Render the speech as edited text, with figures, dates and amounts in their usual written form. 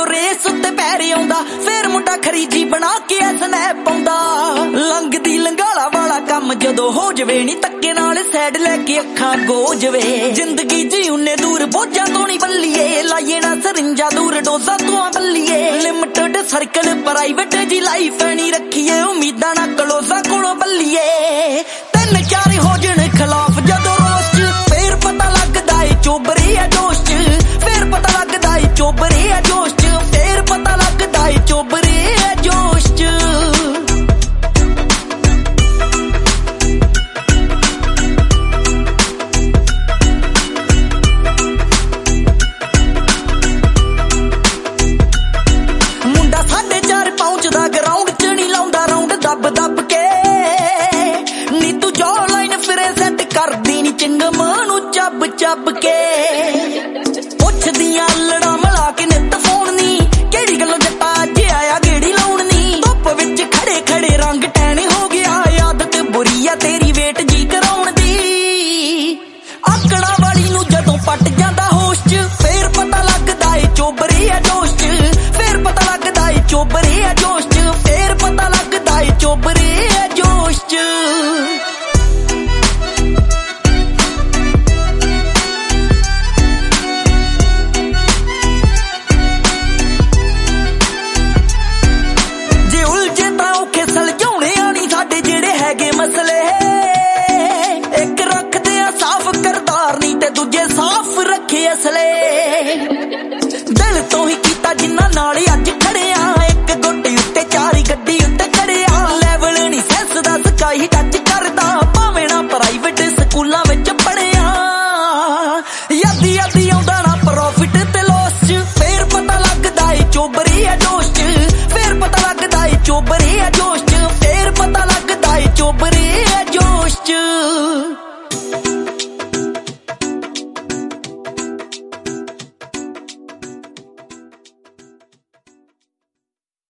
ਜਦੋਂ ਰੇਸ ਉੱਤੇ ਪੈਰ ਆਉਂਦਾ ਫੇਰ ਮੁੰਡਾ ਖਰੀਜੀ ਬਣਾ ਕੇ ਸਨੈਪ ਪਾਉਂਦਾ। ਲੰਘਦੀ ਲੰਗਾਲਾ ਵਾਲਾ ਕੰਮ ਜਦੋਂ ਹੋ ਜਵੇ ਨੀ ਧੱਕੇ ਨਾਲ ਸਾਈਡ ਲੈ ਕੇ ਅੱਖਾਂ ਗੋ ਜਵੇ। ਜ਼ਿੰਦਗੀ ਜੀ ਉਹਨੇ ਦੂਰ ਬੋਝਾਂ ਤੋਂ ਨੀ ਬੱਲੀਏ, ਲਾਈਏ ਨਾ ਸਰਿੰਜਾਂ ਦੂਰ ਡੋਜ਼ਾਂ ਤੋਂ ਬੱਲੀਏ। ਲਿਮਟਡ ਸਰਕਲ ਪ੍ਰਾਈਵੇਟ ਜੀ ਲਾਈਫ ਨੀ ਰੱਖੀਏ, ਉਮੀਦਾਂ ਨਾ ਕਲੋਜ਼ਾਂ ਕੋਲੋਂ ਬੱਲੀਏ। ਤਿੰਨ ਚਾਰ ਹੋ ਜਣ ਖਿਲਾਫ ਜਦੋਂ ਰੋਸ ਚ ਫੇਰ ਪਤਾ ਲੱਗਦਾ ਏ ਚੋਬਰੇ ਆ ਜੋਸ਼ ਚ, ਫੇਰ ਪਤਾ ਲੱਗਦਾ ਏ ਚੋਬਰੇ ਆ ਜੋਸ਼ ਚ, ਫੇਰ ਪਤਾ ਲੱਗਦਾ ਏ ਚੋਬਰੇ ਆ ਜੋਸ਼ ਚ। ਮੁੰਡਾ 4.5 ਪਹੁੰਚਦਾ ਗਰਾਊਂਡ ਚ ਨੀ ਲਾਉਂਦਾ ਰਾਉਂਡ ਦੱਬ ਦੱਬ ਕੇ, ਨੀ ਤੂੰ ਜੋ ਲਾਈਨ ਫਿਰੇ ਸੈੱਟ ਕਰਦੀ ਨੀ ਚਿੰਗਮ ਨੂੰ ਚੱਬ ਚੱਬ ਕੇ। ਪੁੱਛਦੀਆਂ ਲੜਾ ਮਲਾ ਕੇ ਨਿੱਤ ਫੋਨ ਨੀ, ਕਿਹੜੀ ਗੱਲੋਂ ਜੱਟਾ ਅੱਜ ਆਇਆ ਗੇੜੀ ਲਾਉਣ ਨੀ। ਧੁੱਪ ਵਿੱਚ ਖੜੇ ਖੜੇ ਰੰਗ ਟੈਨ ਹੋ ਗਿਆ, ਆਦਤ ਬੁਰੀ ਆ ਤੇਰੀ ਵੇਟ ਜੀ ਕਰਾਉਣ ਦੀ। ਆਕੜਾਂ ਵਾਲੀ ਨੂੰ ਜਦੋਂ ਪੱਟ ਜਾਂਦਾ ਹੋਸ਼ ਚ ਫੇਰ ਪਤਾ ਲੱਗਦਾ ਏ ਚੋਬਰੇ ਆ ਜੋਸ਼ ਚ, ਫੇਰ ਪਤਾ ਲੱਗਦਾ ਏ ਚੋਬਰੇ ਆ ਜੋਸ਼ ਚ, ਫੇਰ ਪਤਾ ਲੱਗਦਾ ਏ ਚੋਬਰੇ ਆ ਜੋਸ਼ ਚ।